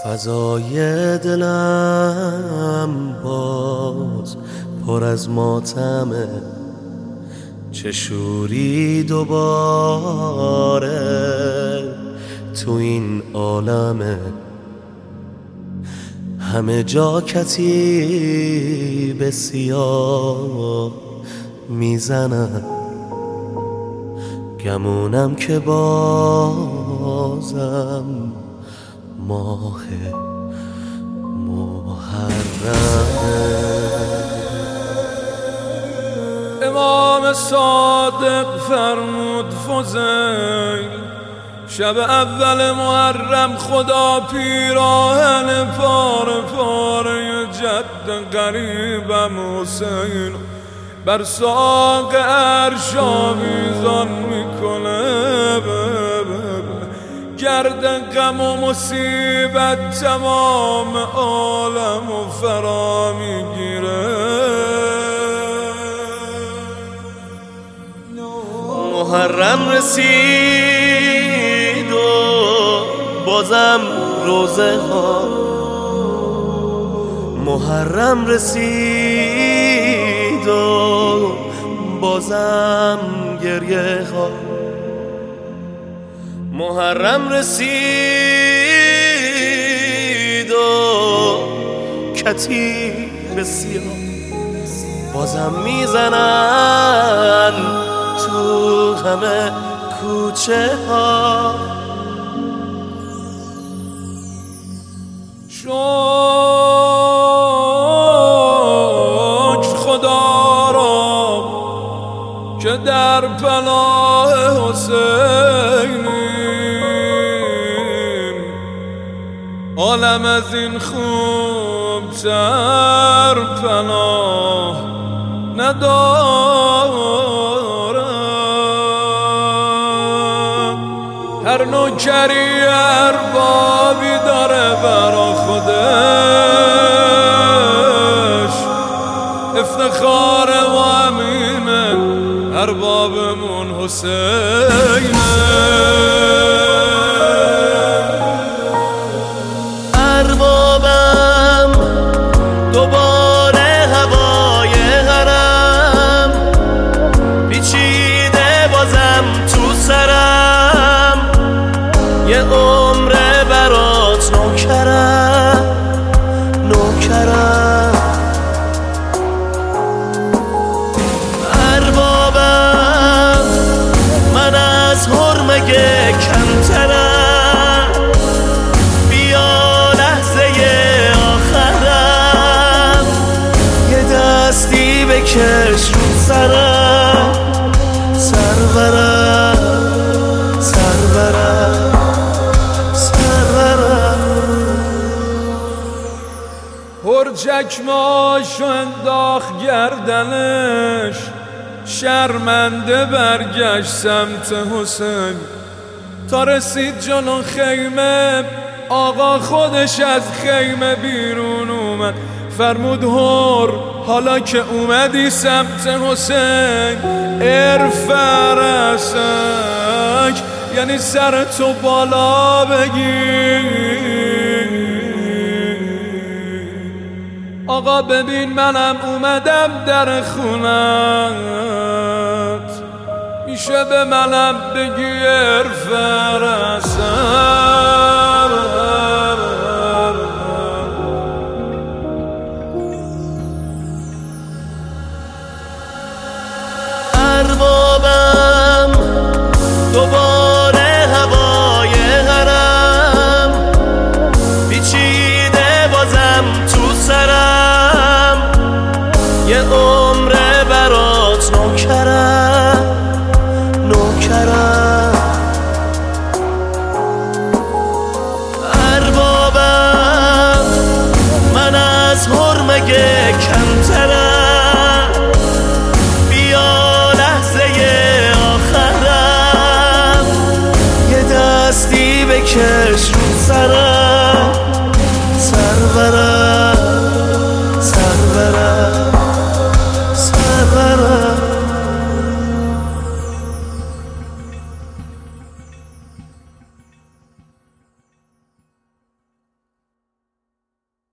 فضای دلم باز پر از ماتمه، چه شوری دوباره تو این عالمه. همه جا کتیب سیاه میزنن، گمونم که بازم ماه محرمه. امام صادق فرمود فضیل شب اول محرم خدا پیراهن پاره پاره جد قریبم حسین بر ساق عرش آویزان میکنه. گرد غم و مصیبت تمام عالم و فرا میگیره. محرم رسید و بازم روزه ها، محرم رسید و بازم گریه ها، محرم رسید و کتیب سیاه بازم میزنن تو همه کوچه ها. شکر خدا را که در پناه حسینیم، عالم از این خوبتر پناه نداره. هر نوکری اربابی داره برا خودش، افتخار و امینه اربابمون حسینه. اربابم دوباره هوای حرم پیچیده بازم تو سرم، یه عمره برات نوکرم نوکرم. اربابم من از حرمگه کمترم، بیا لحظه آخرم یه دستی بکش رو سرم. سرورم سرورم پر چکماشو انداخت گردنش، شرمنده برگشت سمت حسین. تا رسید جلو خیمه آقا خودش از خیمه بیرون اومد، فرمود هور حالا که اومدی سمت حسین ارفع رأسک، یعنی سرتو بالا بگیر. آقا ببین منم اومدم در خونت، میشه به منم بگی ارفع رأسک. اربابم دوباره